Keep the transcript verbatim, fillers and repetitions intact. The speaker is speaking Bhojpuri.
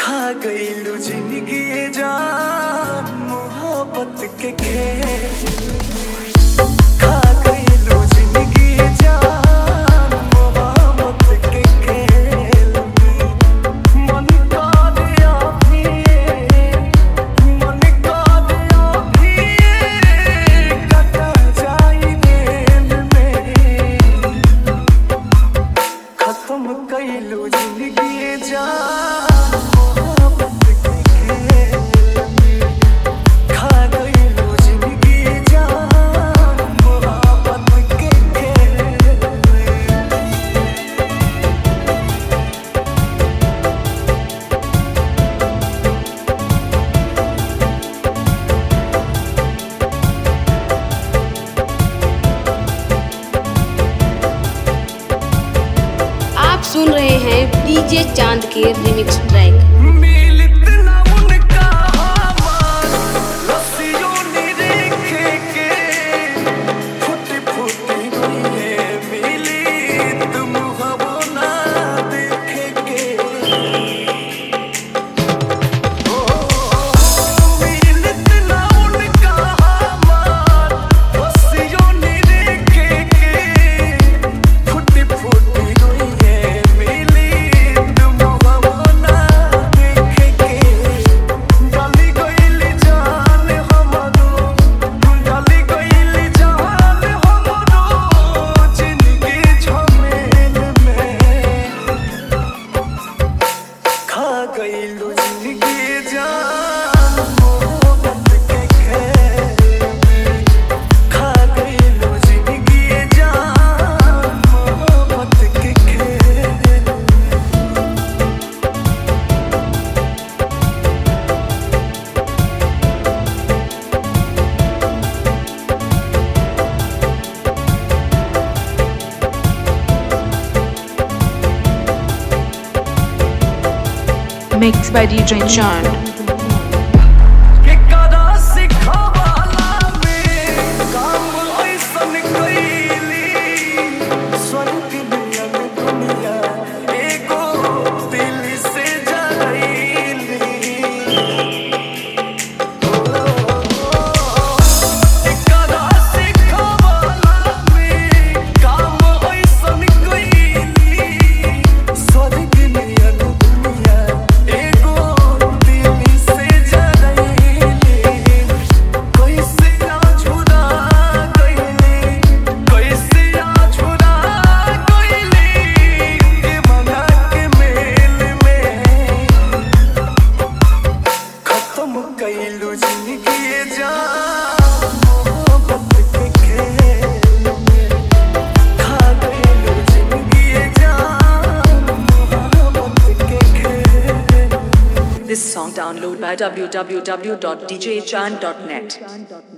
खा गईलू जिंदगी जान मोहब्बत के खेल खा गईलू जिंदगी जान मोहब्बत के खेल मन का दिया भी मन का दिया भी कटा जाई दिल में खत्म कईलू जिंदगी जान सुन रहे हैं डीजे चांद के remix track. Mixed by D J Chand. This song download by w w w dot d j chand dot net.